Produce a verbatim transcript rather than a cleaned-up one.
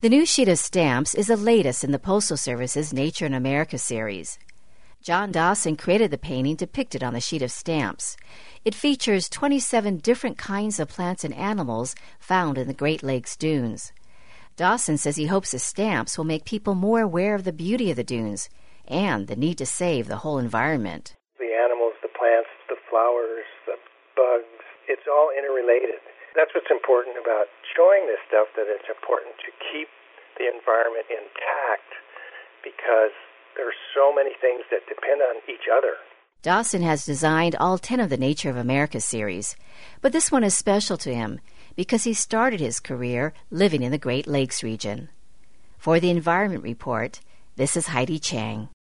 The new sheet of stamps is the latest in the Postal Service's Nature in America series. John Dawson created the painting depicted on the sheet of stamps. It features twenty-seven different kinds of plants and animals found in the Great Lakes dunes. Dawson says he hopes the stamps will make people more aware of the beauty of the dunes and the need to save the whole environment. The animals, the plants, the flowers, the bugs, it's all interrelated. That's what's important about showing this stuff, that it's important to keep the environment intact because there are so many things that depend on each other. Dawson has designed all ten of the Nature of America series, but this one is special to him because he started his career living in the Great Lakes region. For the Environment Report, this is Heidi Chang.